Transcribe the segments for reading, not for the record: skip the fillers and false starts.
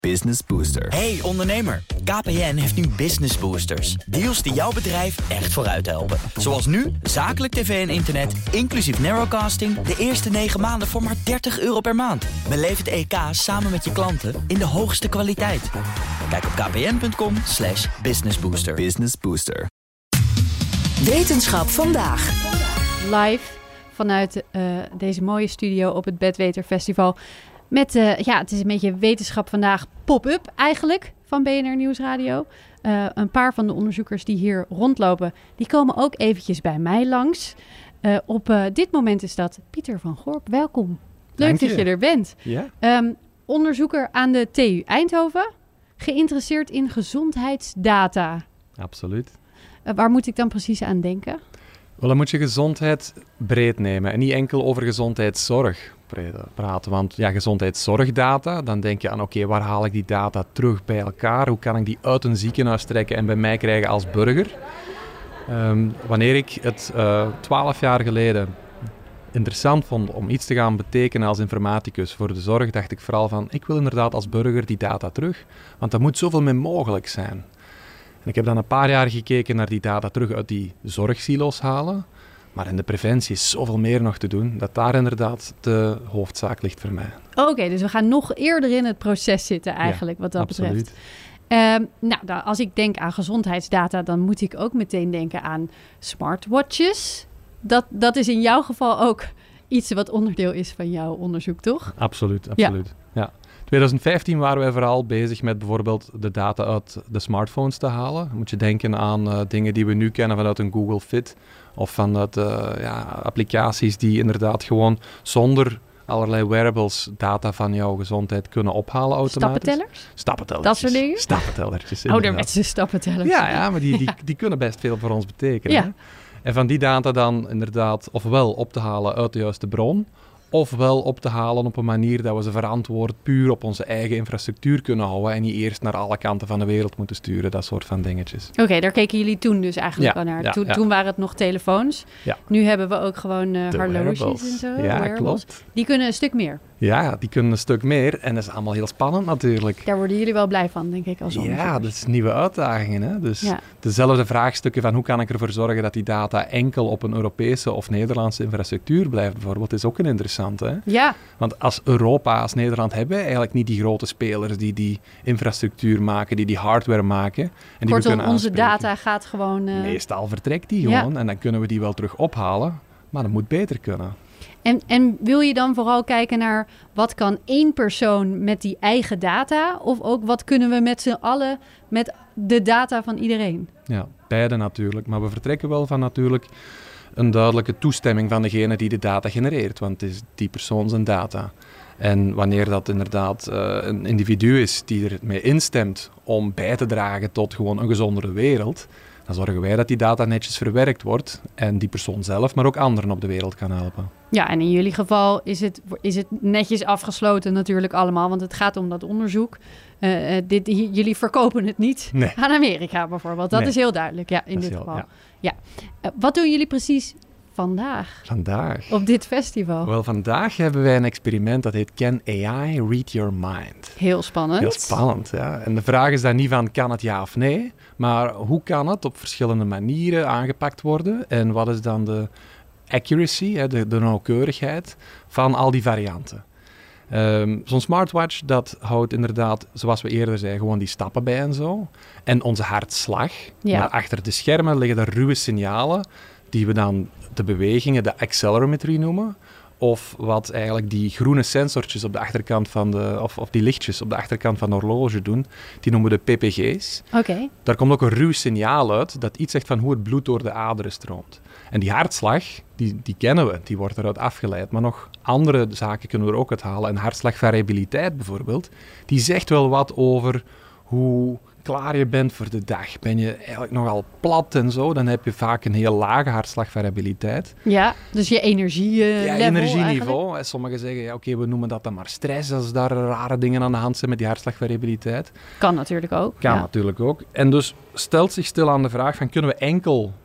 Business Booster. Hey ondernemer, KPN heeft nu Business Boosters. Deals die jouw bedrijf echt vooruit helpen. Zoals nu, zakelijk tv en internet, inclusief narrowcasting... de eerste 9 maanden voor maar €30 per maand. Beleef het EK samen met je klanten in de hoogste kwaliteit. Kijk op kpn.com/businessbooster. Business Booster. Wetenschap vandaag. Live vanuit deze mooie studio op het Bedweter Festival. Met, het is een beetje wetenschap vandaag pop-up eigenlijk van BNR Nieuwsradio. Een paar van de onderzoekers die hier rondlopen, die komen ook eventjes bij mij langs. Op dit moment is dat Pieter van Gorp. Welkom. Leuk dat je er bent. Ja? Onderzoeker aan de TU Eindhoven. Geïnteresseerd in gezondheidsdata. Absoluut. Waar moet ik dan precies aan denken? Wel, dan moet je gezondheid breed nemen en niet enkel over gezondheidszorg praten. Want ja, gezondheidszorgdata, dan denk je aan oké, waar haal ik die data terug bij elkaar? Hoe kan ik die uit een ziekenhuis trekken en bij mij krijgen als burger? Wanneer ik het 12 jaar geleden interessant vond om iets te gaan betekenen als informaticus voor de zorg, dacht ik vooral van, ik wil inderdaad als burger die data terug, want er moet zoveel mee mogelijk zijn. En ik heb dan een paar jaar gekeken naar die data terug uit die zorgsilo's halen. Maar in de preventie is zoveel meer nog te doen, dat daar inderdaad de hoofdzaak ligt voor mij. Oké, dus we gaan nog eerder in het proces zitten eigenlijk, wat dat absoluut. betreft. Als ik denk aan gezondheidsdata, dan moet ik ook meteen denken aan smartwatches. Dat is in jouw geval ook iets wat onderdeel is van jouw onderzoek, toch? Absoluut. Ja. 2015 waren wij vooral bezig met bijvoorbeeld de data uit de smartphones te halen. Dan moet je denken aan dingen die we nu kennen vanuit een Google Fit of vanuit applicaties die inderdaad gewoon zonder allerlei wearables data van jouw gezondheid kunnen ophalen automatisch. Stappentellertjes? Dat soort dingen? Stappentellertjes, Ouderwetse stappentellertjes. Ja, maar die kunnen best veel voor ons betekenen. Ja. Hè? En van die data dan inderdaad ofwel op te halen uit de juiste bron, ofwel op te halen op een manier dat we ze verantwoord puur op onze eigen infrastructuur kunnen houden en niet eerst naar alle kanten van de wereld moeten sturen, dat soort van dingetjes. Oké, daar keken jullie toen dus eigenlijk al naar. Toen waren het nog telefoons. Ja. Nu hebben we ook gewoon horloges wearables. en zo. Ja, wearables. klopt. Die kunnen een stuk meer. Ja, die kunnen een stuk meer en dat is allemaal heel spannend natuurlijk. Daar worden jullie wel blij van, denk ik, als onderzoekers. Ja, dat is nieuwe uitdagingen. Hè? Dus Ja. dezelfde vraagstukken van hoe kan ik ervoor zorgen dat die data enkel op een Europese of Nederlandse infrastructuur blijft bijvoorbeeld, is ook een interessante. Hè? Ja. Want als Europa, als Nederland, hebben we eigenlijk niet die grote spelers die infrastructuur maken, die hardware maken. En die we Kortom, kunnen onze aanspreken. data gaat gewoon... Meestal vertrekt die gewoon en dan kunnen we die wel terug ophalen, maar dat moet beter kunnen. En wil je dan vooral kijken naar wat kan één persoon met die eigen data? Of ook wat kunnen we met z'n allen met de data van iedereen? Ja, beide natuurlijk. Maar we vertrekken wel van natuurlijk een duidelijke toestemming van degene die de data genereert. Want het is die persoon zijn data. En wanneer dat inderdaad een individu is die ermee instemt om bij te dragen tot gewoon een gezondere wereld, dan zorgen wij dat die data netjes verwerkt wordt en die persoon zelf, maar ook anderen op de wereld kan helpen. Ja, en in jullie geval is het netjes afgesloten natuurlijk allemaal, want het gaat om dat onderzoek. Jullie verkopen het niet aan Amerika bijvoorbeeld. Dat is heel duidelijk, ja, in dit geval. Ja. Wat doen jullie precies vandaag? Op dit festival? Wel, vandaag hebben wij een experiment dat heet Can AI Read Your Mind? Heel spannend. Heel spannend, ja. En de vraag is dan niet van kan het ja of nee, maar hoe kan het op verschillende manieren aangepakt worden en wat is dan de accuracy, de nauwkeurigheid van al die varianten. Zo'n smartwatch, dat houdt inderdaad, zoals we eerder zeiden, gewoon die stappen bij en zo. En onze hartslag. Ja. Maar achter de schermen liggen er ruwe signalen die we dan de bewegingen, de accelerometry noemen. Of wat eigenlijk die groene sensortjes op de achterkant van of die lichtjes op de achterkant van de horloge doen, die noemen we de ppg's. Oké. Daar komt ook een ruw signaal uit dat iets zegt van hoe het bloed door de aderen stroomt. En die hartslag, die kennen we, die wordt eruit afgeleid. Maar nog andere zaken kunnen we er ook uit halen. En hartslagvariabiliteit bijvoorbeeld, die zegt wel wat over hoe klaar je bent voor de dag. Ben je eigenlijk nogal plat en zo, dan heb je vaak een heel lage hartslagvariabiliteit. Ja, dus je energieniveau. Sommigen zeggen, oké, we noemen dat dan maar stress als daar rare dingen aan de hand zijn met die hartslagvariabiliteit. Kan natuurlijk ook. Natuurlijk ook. En dus stelt zich stil aan de vraag van, kunnen we enkel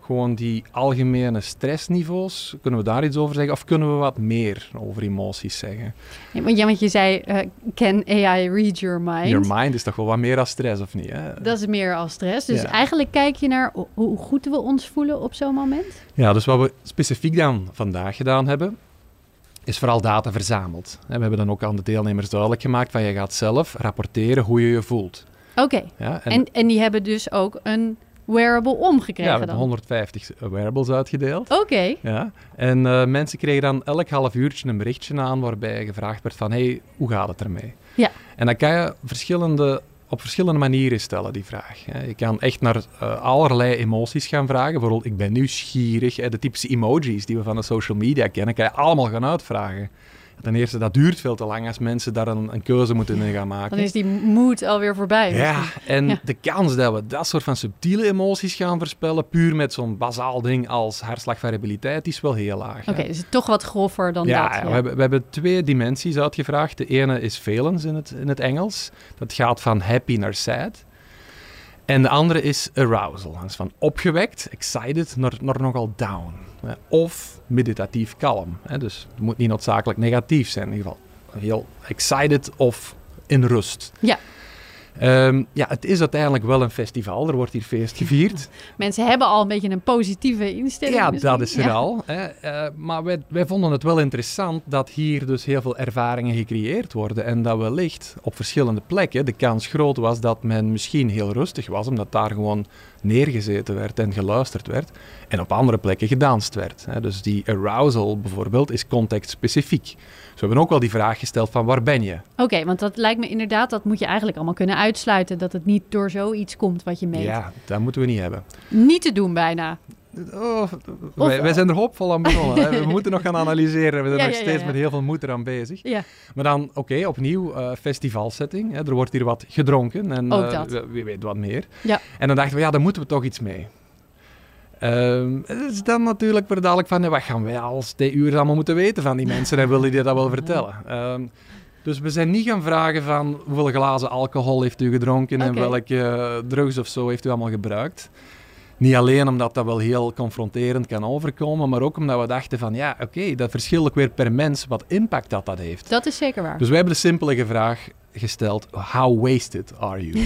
gewoon die algemene stressniveaus, kunnen we daar iets over zeggen? Of kunnen we wat meer over emoties zeggen? Ja, want je zei, can AI read your mind? Your mind is toch wel wat meer als stress, of niet? Hè? Dat is meer als stress. Dus eigenlijk kijk je naar hoe goed we ons voelen op zo'n moment? Ja, dus wat we specifiek dan vandaag gedaan hebben, is vooral data verzameld. We hebben dan ook aan de deelnemers duidelijk gemaakt van je gaat zelf rapporteren hoe je je voelt. Oké. Ja, en die hebben dus ook een wearable omgekregen dan? Ja, we hebben 150 wearables uitgedeeld. Oké. Ja, en mensen kregen dan elk half uurtje een berichtje aan waarbij gevraagd werd van, hey, hoe gaat het ermee? Ja. En dan kan je op verschillende manieren stellen, die vraag. Je kan echt naar allerlei emoties gaan vragen. Bijvoorbeeld, ik ben nieuwsgierig. De typische emojis die we van de social media kennen, kan je allemaal gaan uitvragen. Ten eerste, dat duurt veel te lang als mensen daar een keuze moeten in gaan maken. Dan is die mood alweer voorbij. Ja, en de kans dat we dat soort van subtiele emoties gaan voorspellen, puur met zo'n bazaal ding als hartslagvariabiliteit, is wel heel laag. Oké, dus toch wat groffer dan dat. Ja, we hebben 2 dimensies uitgevraagd. De ene is valence in het Engels. Dat gaat van happy naar sad. En de andere is arousal. Dat is van opgewekt, excited, naar nogal down. Of meditatief kalm. Dus het moet niet noodzakelijk negatief zijn. In ieder geval heel excited of in rust. Ja. Het is uiteindelijk wel een festival. Er wordt hier feest gevierd. Mensen hebben al een beetje een positieve instelling. Ja, misschien. dat is er al. Maar wij vonden het wel interessant dat hier dus heel veel ervaringen gecreëerd worden. En dat wellicht op verschillende plekken de kans groot was dat men misschien heel rustig was, omdat daar gewoon neergezeten werd en geluisterd werd. En op andere plekken gedanst werd. Dus die arousal bijvoorbeeld is contextspecifiek. Dus we hebben ook wel die vraag gesteld van waar ben je? Oké, want dat lijkt me inderdaad, dat moet je eigenlijk allemaal kunnen uitsluiten. Dat het niet door zoiets komt wat je meet. Ja, dat moeten we niet hebben. Niet te doen bijna. Wij zijn er hoopvol aan begonnen. We moeten nog gaan analyseren. We zijn nog steeds met heel veel moed eraan bezig. Ja. Maar dan, opnieuw, festivalsetting. Er wordt hier wat gedronken. En wie weet wat meer. Ja. En dan dachten we, daar moeten we toch iets mee. Het is dan natuurlijk weer dadelijk van, wat gaan wij als TU'ers allemaal moeten weten van die mensen en willen die dat wel vertellen? Dus we zijn niet gaan vragen van hoeveel glazen alcohol heeft u gedronken en welke drugs of zo heeft u allemaal gebruikt. Niet alleen omdat dat wel heel confronterend kan overkomen, maar ook omdat we dachten van dat verschilt ook weer per mens wat impact dat heeft. Dat is zeker waar. Dus wij hebben de simpele vraag gesteld, how wasted are you?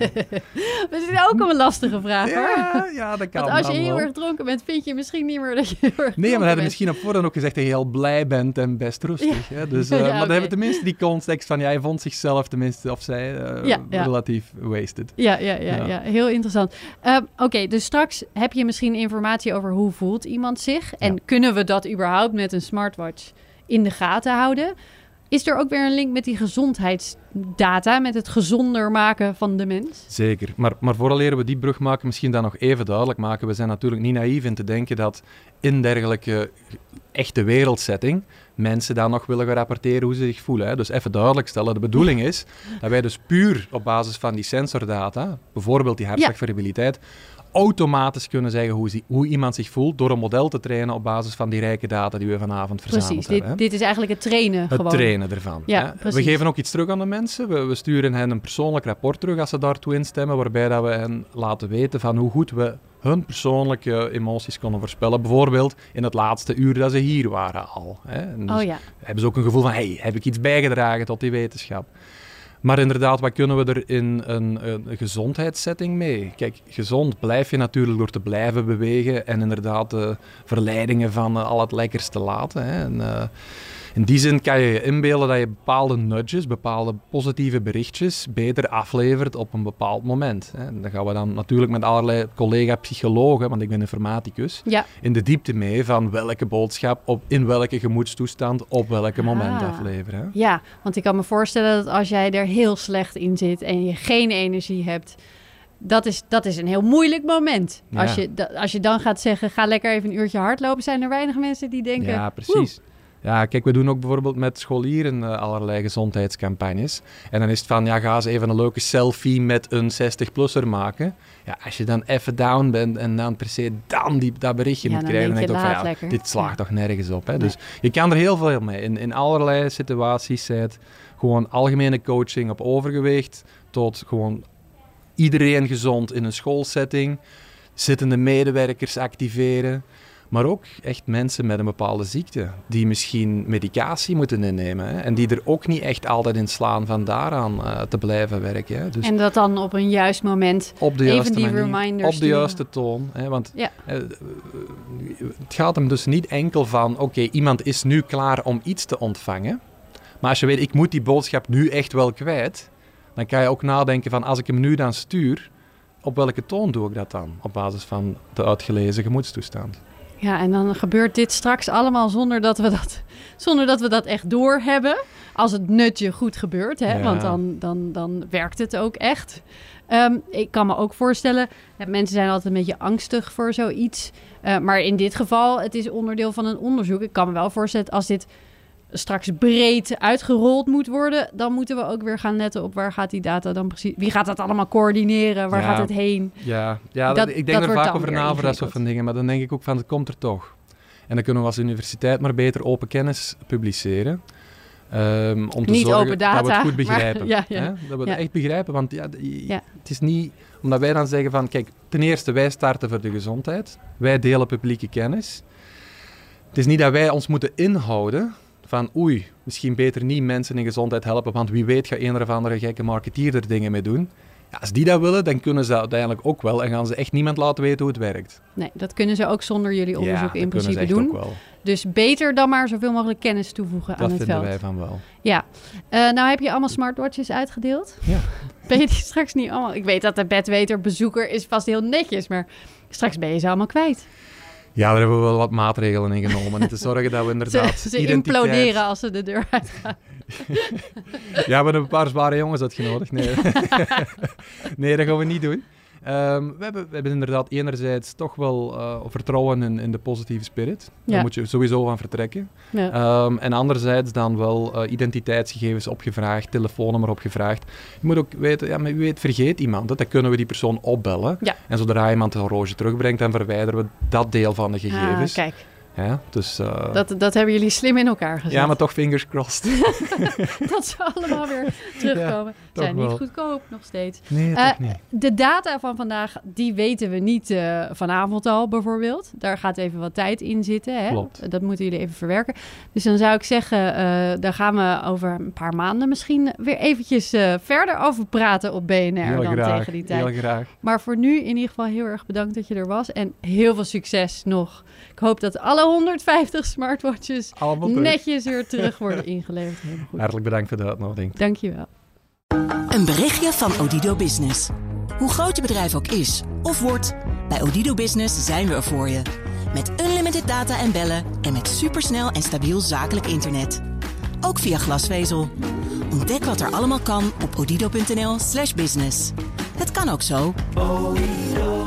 Dat is ook een lastige vraag hoor. Ja, dat kan. Want als je heel erg dronken bent, vind je misschien niet meer dat je heel erg Nee, maar we hadden misschien op voorhand ook gezegd dat je heel blij bent en best rustig. Ja. Dus, maar dan hebben we tenminste die context van, hij vond zichzelf tenminste, of zij, relatief wasted. Ja, heel interessant. Oké, dus straks heb je misschien informatie over hoe voelt iemand zich. En kunnen we dat überhaupt met een smartwatch in de gaten houden? Is er ook weer een link met die gezondheidsdata, met het gezonder maken van de mens? Zeker, maar vooraleer we die brug maken, misschien dan nog even duidelijk maken. We zijn natuurlijk niet naïef in te denken dat in dergelijke echte wereldsetting mensen dan nog willen gaan rapporteren hoe ze zich voelen. Hè. Dus even duidelijk stellen, de bedoeling is dat wij dus puur op basis van die sensordata, bijvoorbeeld die hartslagvariabiliteit, automatisch kunnen zeggen hoe iemand zich voelt door een model te trainen op basis van die rijke data die we vanavond verzameld hebben. Precies, dit is eigenlijk het trainen gewoon. Het trainen ervan. Ja, we geven ook iets terug aan de mensen. We sturen hen een persoonlijk rapport terug als ze daartoe instemmen, waarbij dat we hen laten weten van hoe goed we hun persoonlijke emoties konden voorspellen. Bijvoorbeeld in het laatste uur dat ze hier waren al. En dus hebben ze ook een gevoel van, heb ik iets bijgedragen tot die wetenschap? Maar inderdaad, wat kunnen we er in een gezondheidssetting mee? Kijk, gezond blijf je natuurlijk door te blijven bewegen en inderdaad de verleidingen van al het lekkers te laten. En, in die zin kan je je inbeelden dat je bepaalde nudges, bepaalde positieve berichtjes beter aflevert op een bepaald moment. En dan gaan we dan natuurlijk met allerlei collega-psychologen, want ik ben informaticus, in de diepte mee van welke boodschap in welke gemoedstoestand op welke moment afleveren. Ja, want ik kan me voorstellen dat als jij er heel slecht in zit en je geen energie hebt, dat is een heel moeilijk moment. Ja. Als je dan gaat zeggen, ga lekker even een uurtje hardlopen, zijn er weinig mensen die denken... Ja, precies. Ja, kijk, we doen ook bijvoorbeeld met scholieren allerlei gezondheidscampagnes. En dan is het van, ga eens even een leuke selfie met een 60-plusser maken. Ja, als je dan even down bent en dan per se dat berichtje moet krijgen, dan denk je ook van, dit slaagt toch nergens op. Hè? Nee. Dus je kan er heel veel mee. In allerlei situaties, zij het gewoon algemene coaching op overgewicht, tot gewoon iedereen gezond in een schoolsetting. zittende medewerkers activeren. Maar ook echt mensen met een bepaalde ziekte die misschien medicatie moeten innemen. Hè, en die er ook niet echt altijd in slaan van daaraan te blijven werken. Hè. Dus en dat dan op een juist moment op de even juiste die manier, reminders op de juiste toon. Hè, want het gaat hem dus niet enkel van, oké, iemand is nu klaar om iets te ontvangen. Maar als je weet, ik moet die boodschap nu echt wel kwijt, dan kan je ook nadenken van, als ik hem nu dan stuur, op welke toon doe ik dat dan? Op basis van de uitgelezen gemoedstoestand. Ja, en dan gebeurt dit straks allemaal zonder dat we dat echt doorhebben. Als het nutje goed gebeurt, hè? Ja. Want dan werkt het ook echt. Ik kan me ook voorstellen, mensen zijn altijd een beetje angstig voor zoiets. Maar in dit geval, het is onderdeel van een onderzoek. Ik kan me wel voorstellen, als dit straks breed uitgerold moet worden, dan moeten we ook weer gaan letten op waar gaat die data dan precies... Wie gaat dat allemaal coördineren? Waar gaat het heen? Ja, ik denk dat er wordt vaak dan over weer na voor dat soort ingewikkeld. van dingen, maar dan denk ik ook van, het komt er toch. En dan kunnen we als universiteit maar beter open kennis publiceren. Om te Niet zorgen open data, dat we het goed maar- begrijpen. ja. Hè? Dat we het Ja. echt begrijpen, want Ja. het is niet... Omdat wij dan zeggen van, kijk, ten eerste, wij starten voor de gezondheid. Wij delen publieke kennis. Het is niet dat wij ons moeten inhouden van oei, misschien beter niet mensen in gezondheid helpen, want wie weet gaat een of andere gekke marketeer er dingen mee doen. Ja, als die dat willen, dan kunnen ze uiteindelijk ook wel en gaan ze echt niemand laten weten hoe het werkt. Nee, dat kunnen ze ook zonder jullie onderzoek in dat kunnen ze principe echt doen. ook wel. Dus beter dan maar zoveel mogelijk kennis toevoegen aan Dat het vinden veld. wij van wel. Ja. Nou heb je allemaal smartwatches uitgedeeld. Ja. Ben je die straks niet allemaal... Ik weet dat de bedweter-bezoeker is vast heel netjes, maar straks ben je ze allemaal kwijt. Ja, daar hebben we wel wat maatregelen in genomen. En te zorgen dat we inderdaad Ze imploderen als ze de deur uitgaan. Ja, we hebben een paar zware jongens uitgenodigd. Nee, nee, dat gaan we niet doen. We hebben inderdaad enerzijds toch wel vertrouwen in de positieve spirit. Daar Ja. moet je sowieso van vertrekken. Ja. En anderzijds dan wel identiteitsgegevens opgevraagd, telefoonnummer opgevraagd. Je moet ook weten, ja, maar wie weet vergeet iemand het, dan kunnen we die persoon opbellen. Ja. En zodra iemand een horloge terugbrengt, dan verwijderen we dat deel van de gegevens. Kijk, Ja, dus, dat hebben jullie slim in elkaar gezet. ja, maar toch fingers crossed. Dat ze allemaal weer terugkomen. toch Zijn wel. niet goedkoop, nog steeds. Nee, toch niet. De data van vandaag, die weten we niet vanavond al bijvoorbeeld. Daar gaat even wat tijd in zitten. Hè? Klopt. Dat moeten jullie even verwerken. Dus dan zou ik zeggen, daar gaan we over een paar maanden misschien weer eventjes verder over praten op BNR Heel dan graag, tegen die tijd. heel graag. Maar voor nu in ieder geval heel erg bedankt dat je er was. En heel veel succes nog. Ik hoop dat alle 150 smartwatches Allemaal terug. netjes weer terug worden ingeleverd. Helemaal goed. Hartelijk bedankt voor de uitnodiging. Dankjewel. Een berichtje van Odido Business. Hoe groot je bedrijf ook is of wordt, bij Odido Business zijn we er voor je. Met unlimited data en bellen en met supersnel en stabiel zakelijk internet. Ook via glasvezel. Ontdek wat er allemaal kan op odido.nl/business. Het kan ook zo.